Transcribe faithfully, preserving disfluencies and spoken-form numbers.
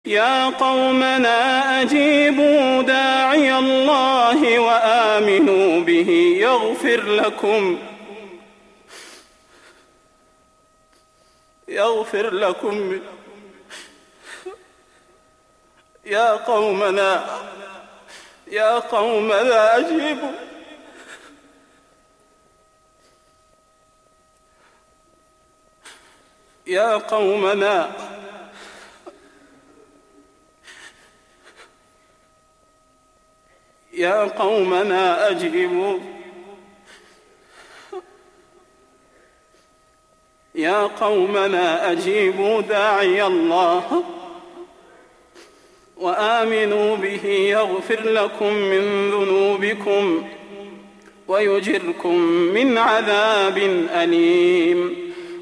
يا قومنا أجيبوا داعي الله وآمنوا به يغفر لكم يغفر لكم يا قومنا يا قومنا أجيبوا يا قومنا يا قومنا أجيبوا يا قومنا أجيبوا داعي الله وآمنوا به يغفر لكم من ذنوبكم ويجركم من عذاب أليم.